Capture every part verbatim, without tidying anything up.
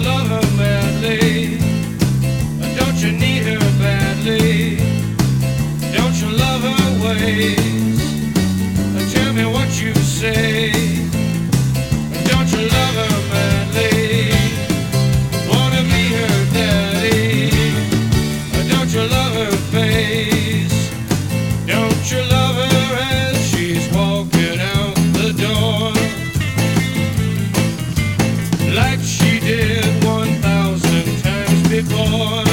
love her madly? Don't you need her badly? Don't you love her ways? Tell me what you say. Don't you love her madly? Wanna be her daddy? Don't you love her face? Don't you love her as she's walking out the door? Like she did one thousand times before.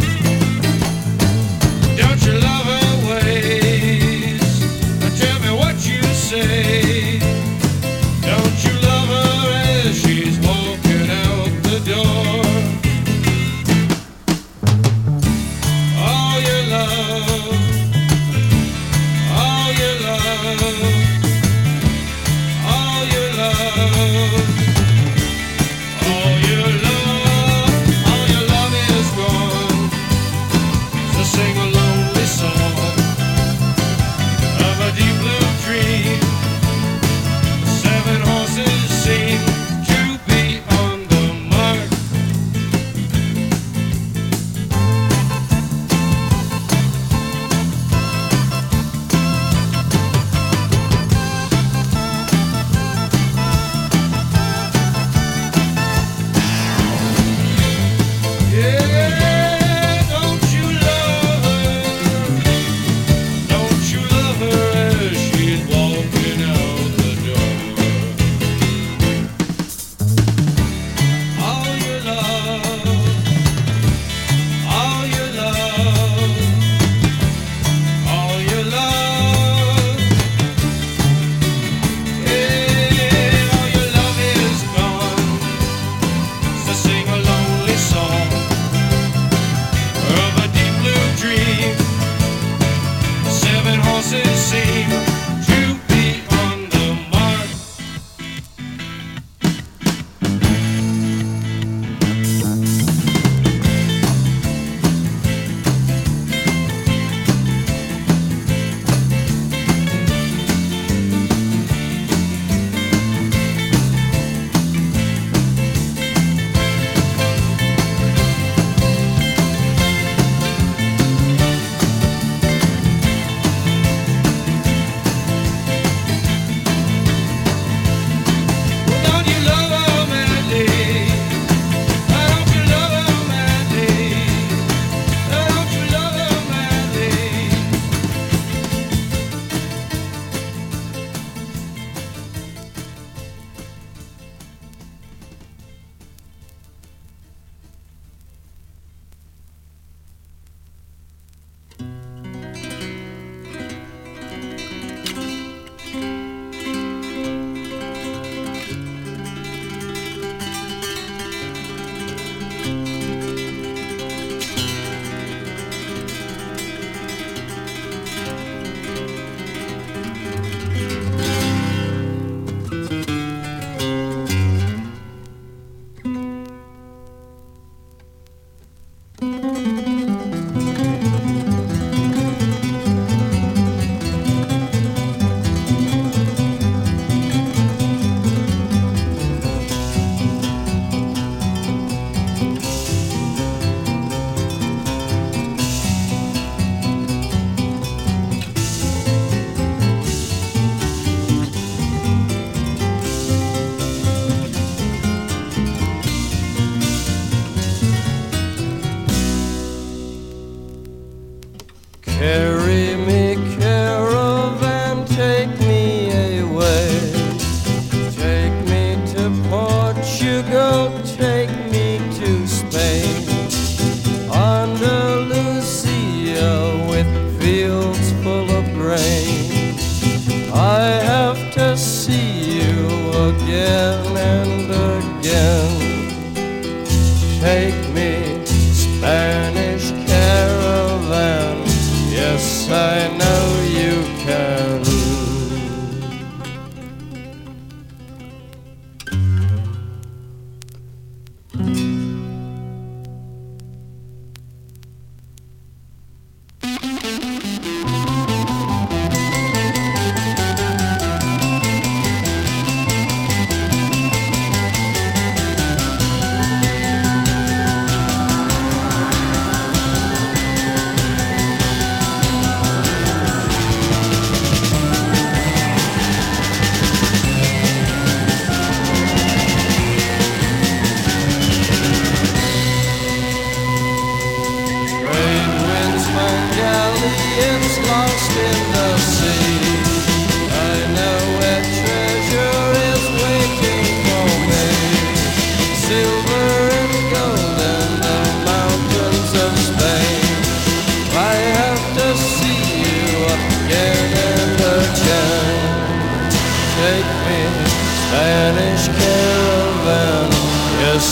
Don't you love her ways? Tell me what you say. Don't you love her as she's walking out the door? All your love, all your love, all your love. All your love, all your love is gone. So sing a lonely song of a deep blue dream. Seven horses seem to be on the mark. Yeah, don't you love her? Don't you love her as she's walking out the door? All your love, all your love, all your love. Yeah, all your love is gone. So sing a lonely song of a deep blue dream. Seven horses seem to be on the mark. Don't you love her madly? Don't you love her madly? Don't you love her madly? Carry me, caravan, take me away. Take me to Portugal, take me to Spain. Andalusia with fields full of grain. I have to see you again and again. Take me, Spanish caravan. Yes, I know you can.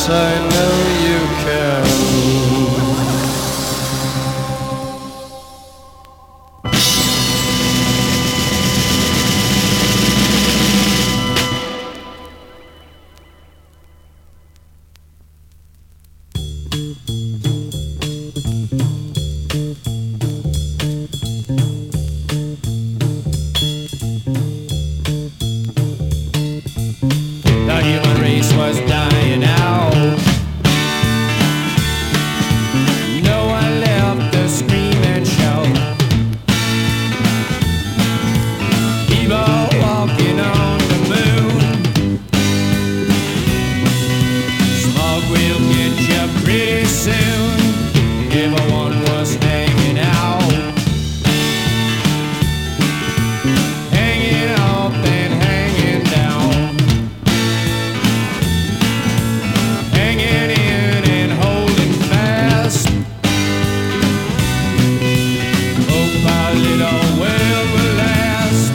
Yes, I know you can. The human race was dying out. No one left to scream and shout. People walking on the moon. Smoke will get you pretty soon. Everyone was hanging out, hanging up and hanging down, hanging in and holding fast. Hope our little world will last.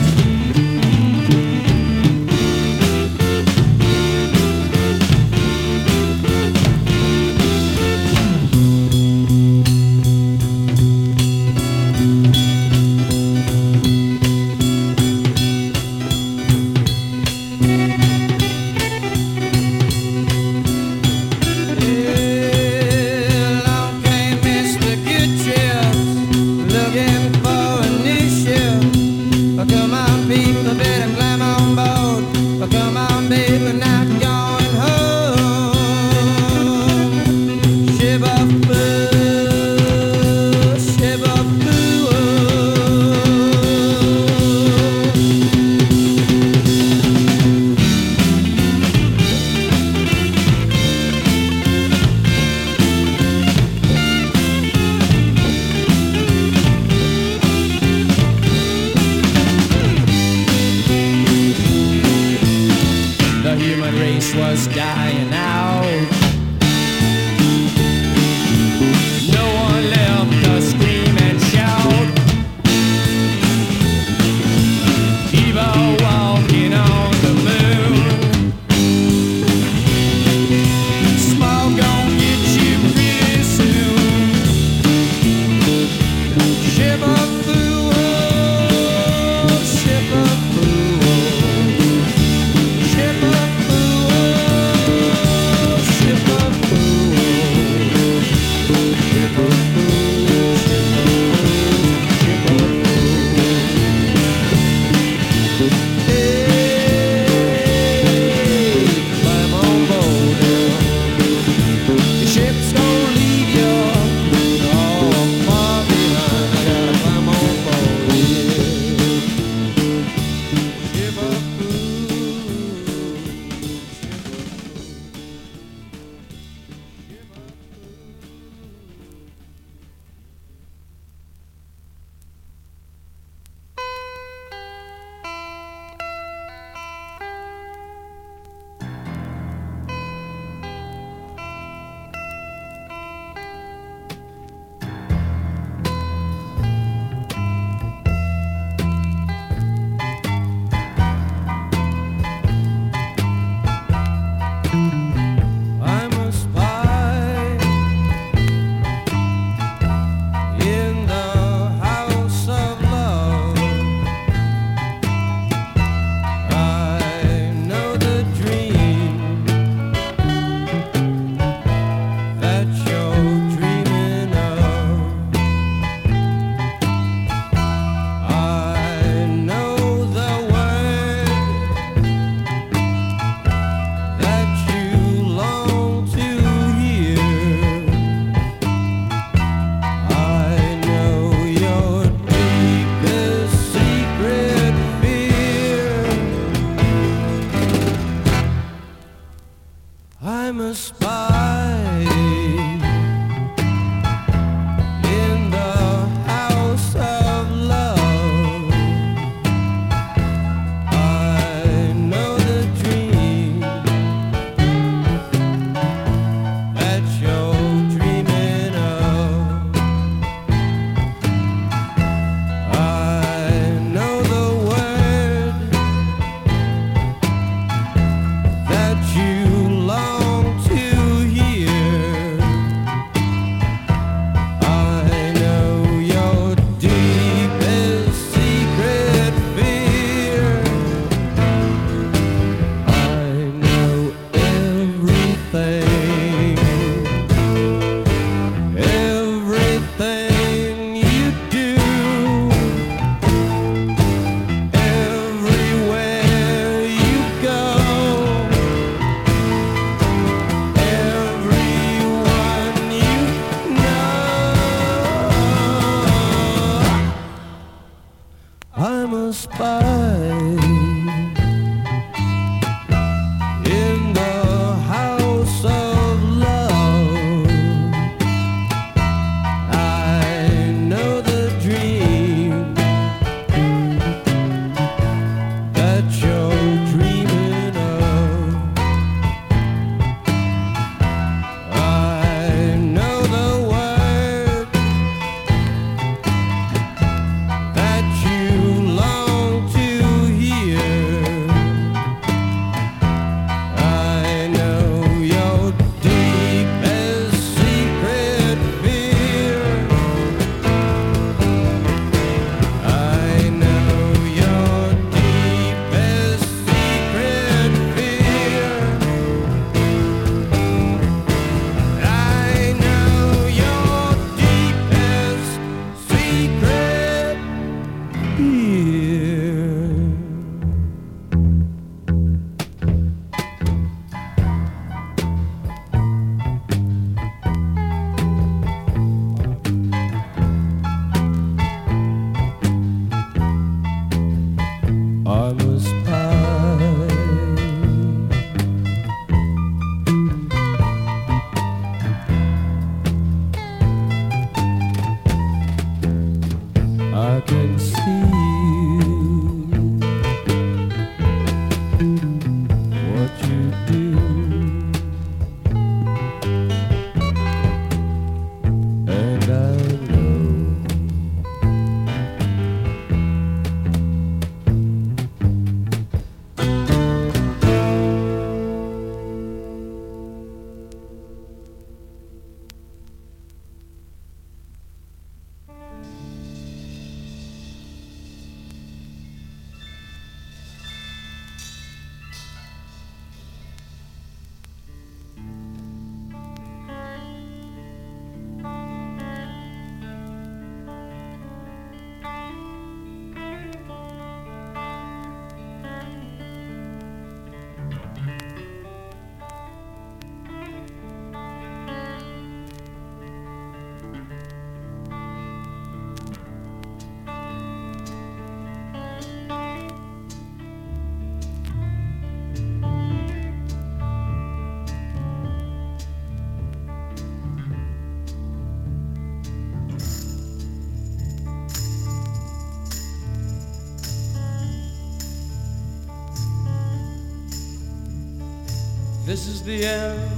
Along came Mister Goodchips, looking for a new ship. Oh, come on, people, bid him climb on board. Oh, come on, babe, we're not going home. Ship of foo, ship of foo. The human race was dying out. No one left to scream and shout. People walking on the moon. Smoke gon' get you pretty soon. Ship of foo, ship of foo. Ship of foo, ship of foo, ship of foo, ship of foo. Hey, climb on board now. The ship's gonna leave you all far behind. I gotta climb on board, yeah. Ship of I'm a spy in the house of love. I know the dream that you're dreaming of. I know the word that you long to hear. I know your deepest secret fear. I'm a spy in the house of love. I know the dream that you're dreaming of. I know the word that you long to This is the end,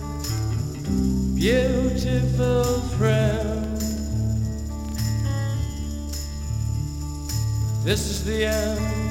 beautiful friend. This is the end,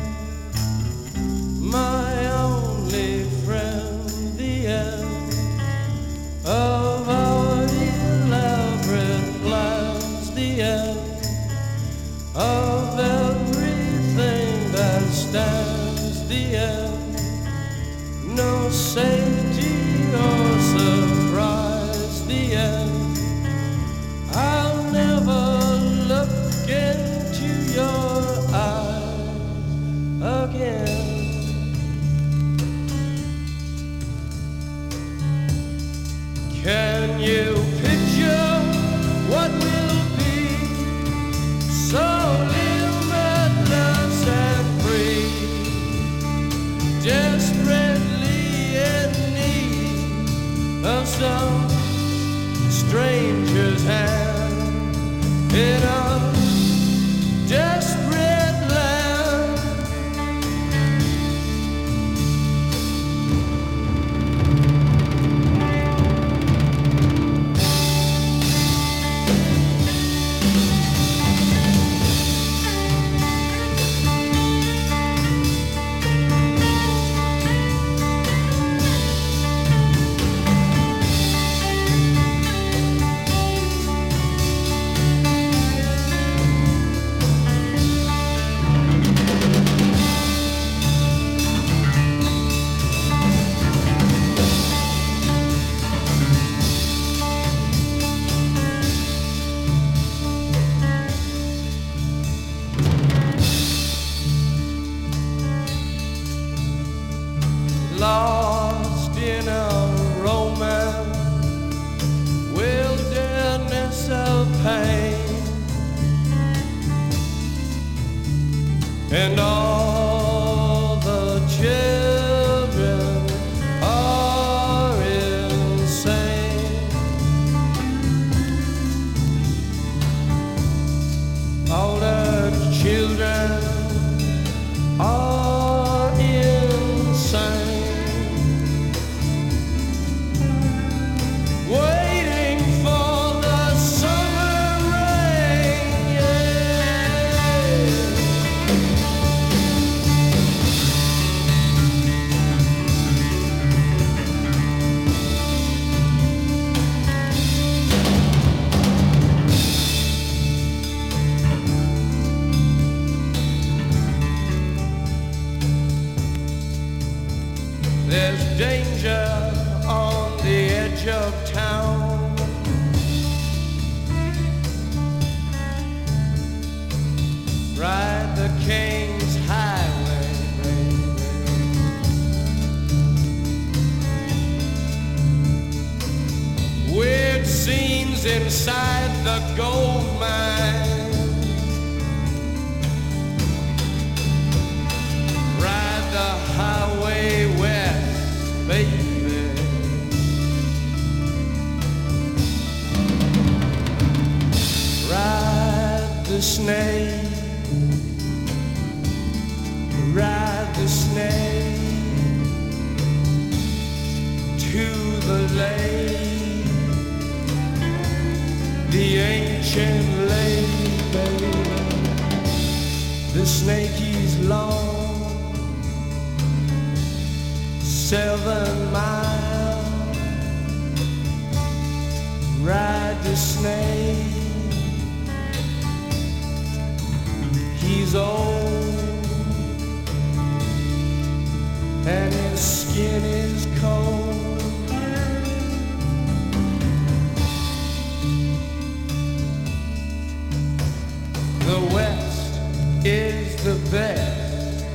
my only friend. The end of our elaborate plans. The end of everything that stands. The end, no safety or surprise. The end, I'll never look into your eyes again. Can you picture what will be so limitless and free? Desperately in need of some stranger's hand in a desperate land. Lost in a romance, wilderness of pain, and all the children are insane. All the children are insane. There's danger on the edge of town. Ride the King's Highway, baby. Weird scenes inside the gold mine. Ride the highway west, baby. Ride the snake, ride the snake to the lake, the ancient lake, baby. The snake is long, seven miles. Ride the snake. He's old and his skin is cold. The West is the best.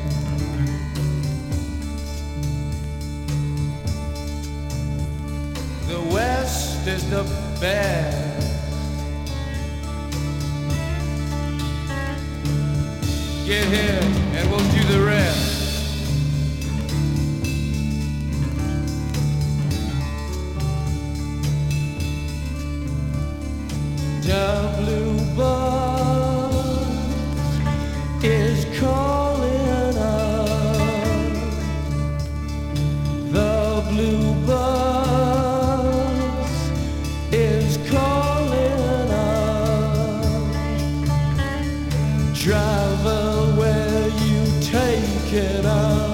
The West is the best. Get here and we'll do the rest. The bluebird is calling us. The blue bus is calling us. Driver, where you taking us?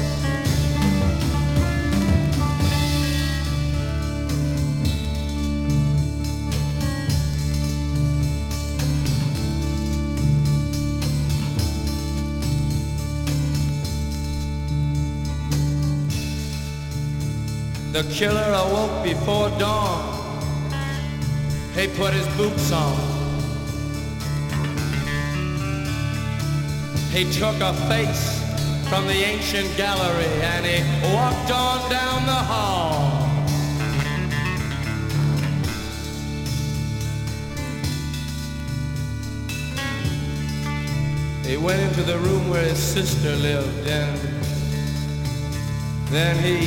The killer awoke before dawn. He put his boots on. He took a face from the ancient gallery and he walked on down the hall. He went into the room where his sister lived, and then he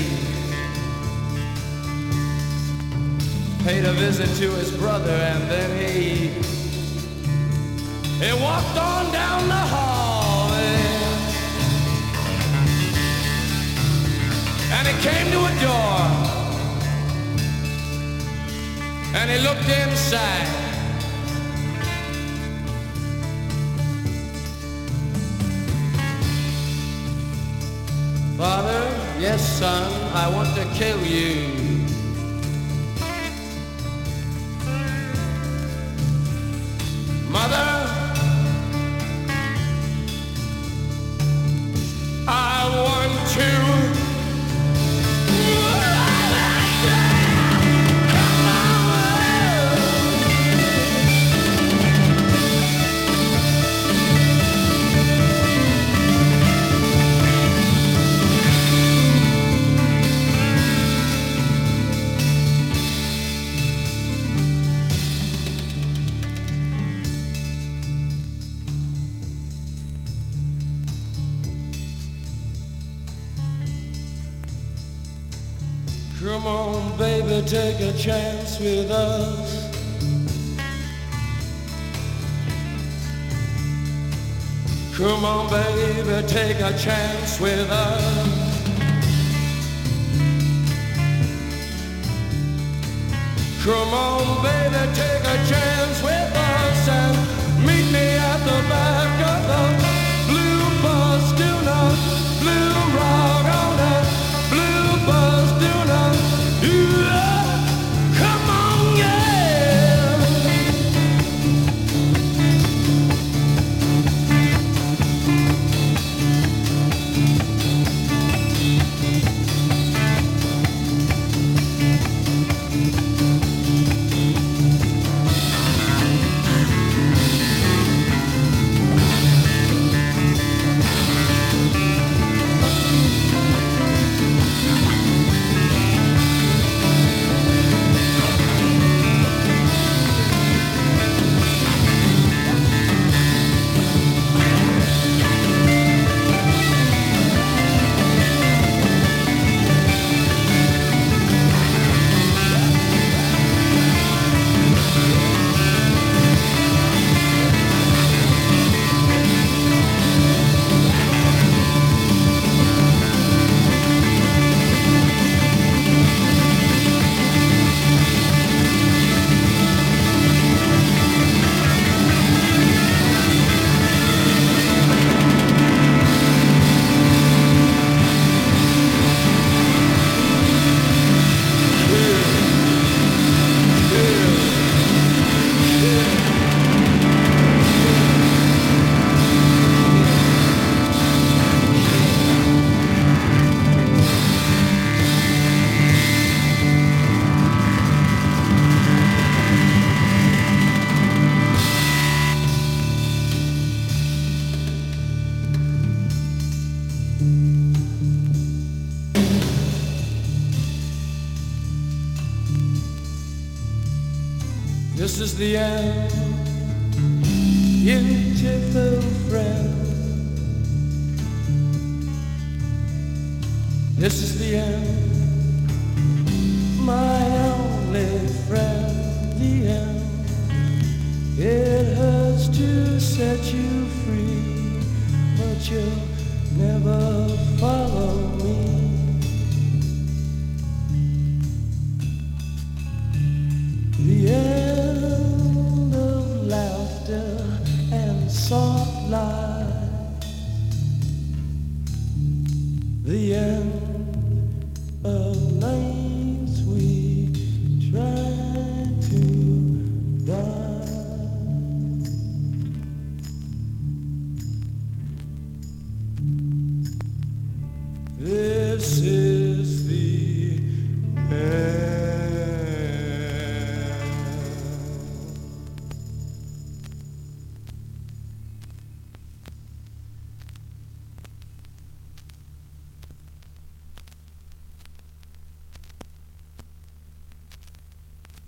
paid a visit to his brother, and then he he walked on down the hall, and, and he came to a door, and he looked inside. Father, yes son, I want to kill you. Mother, I want to. Come on, baby, take a chance with us. Come on, baby, take a chance with us. Come on, baby, take a chance with us and meet me at the back of the blue bus. Do not blue rock on that blue bus. Do not. Yeah, come on, yeah. This is the end, beautiful friend. This is the end, my only friend. The end. It hurts to set you free, but you'll never